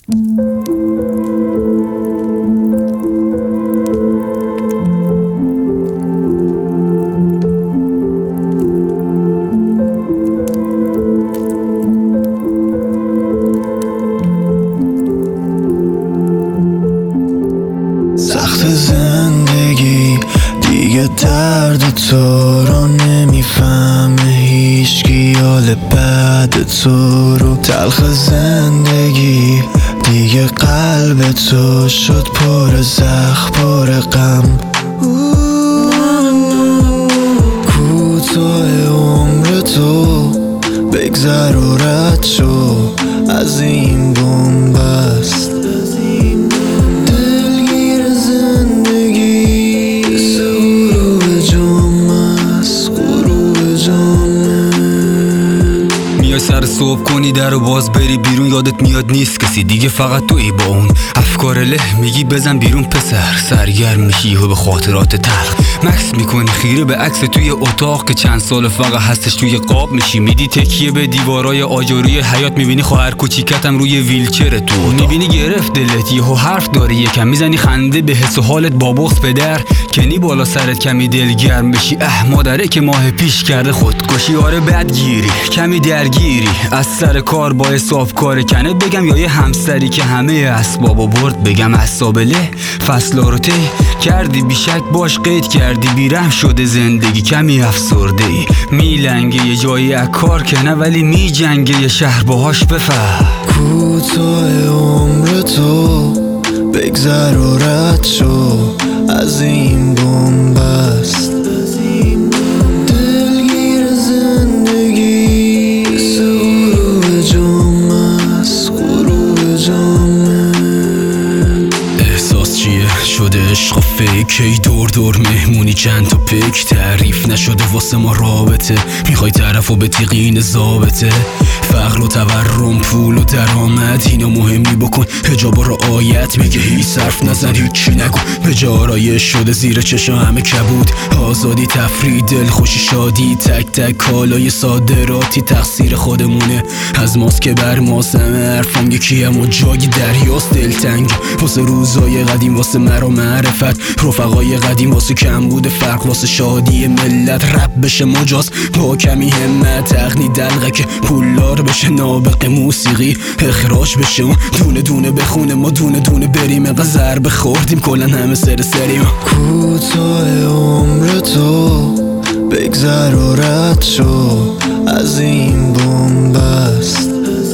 سخت زندگی دیگه درد تو رو نمیفهمه هیچکی، حال بعد تو رو. تلخ زندگی دیگه قلب تو شد پر زخم پر غم. کوتاه عمر تو بگذر و رد شو از این بنبست. سر صبح کنی در و باز بری بیرون، یادت میاد نیست کسی دیگه، فقط تویی با اون افکار له. میگی بزن بیرون پسر، سرگرم میشی و به خاطرات تلخ مکس میکنی خیره به عکس توی اتاق که چند سال فقط هستش توی قاب. میشی میدی تکیه به دیوارای آجوری حیات، میبینی خواهر کوچیکتم روی ویلچر تو، میبینی گرفت دلت یهو حرف داری یکم، میزنی خنده به حس و حالت با بغض پدر. کنی بالا سرت کمی دلگرم بشی، مادره که ماه پیش کرده خودکشی. آره بدگیری کمی درگیری از سر کار با حساب کار کنه بگم، یا یه همسری که همه اسبابو برد بگم. اعصاب له فصلا رو طی کردی بیشک باش قید کردی، بیرحم شده زندگی کمی افسرده ای. میلنگه یه جایی از کار کنه ولی میجنگه یه شهر باهاش بفهم. کوتاه عمر تو بگذر و رد شو از این بنبست. دلگیر زندگی غروب جمعه است غروب جمعه. احساس چیه شده عشق و فیک، ای دور دور مهمونی چند تا پیک. تعریف نشده واسه ما رابطه، میخوای طرفو به تیقین ضابطه. فقر و تورم پول و درآمد اینا مهمی بکن، حجاب و رعایت. میگه هیچ حرف نزن هیچی نگو، به جا آرایش شده زیر چشم همه کبود. آزادی تفریح دلخوشی شادی، تک تک کالای صادراتی تقصیر خودمونه. از ماست که بر ماست همه حرفام یکیم و جای دریاست. دلتنگ واسه روزای قدیم، واسه مرا معرفت. رفقای قدیم واسه کم بوده فرق، واسه شادی ملت. رب بشه مجاز با کمی همت، تقنی دلغه که پولار بشه نابق موسیقی. اخراج بشه اون دونه دونه بخونه، ما دونه دونه بریم. اقا ضربه خوردیم کلن همه سر سریم. کوتاه عمر تو بگذر و رد شو از این بنبست.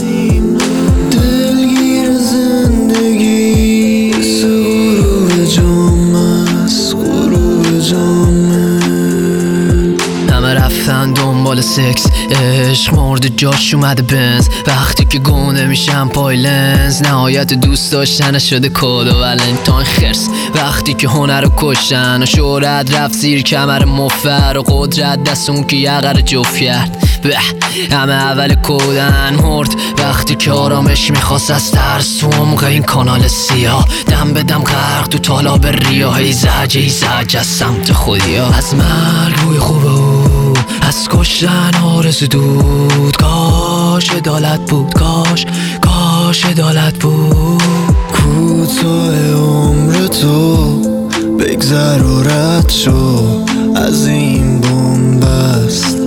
دلگیر زندگی غروب جمعه است غروب جمعه. همه رفتن دنبال سکس، عشق مرده جاش اومده بنز. وقتی که گونه میشم پای لنز، نهایت دوست داشتن شده کد و ولنتاین خرس. وقتی که هنر رو کشتن و شهرت رفت زیر کمر مفر، و قدرت دست اون که یقر جفت کرد. همه اول کودن مرد وقتی که آرامش میخواست از ترس. تو عمق این کانال سیاه دم به دم غرق تو تالاب ریاه. ای زج از سمت خودیا، از مرگ بوی خوبه او، از کشتن آرزو دود. کاش عدالت بود، کاش عدالت بود. کوتاه عمر تو بگذر و رد شو از این بنبست.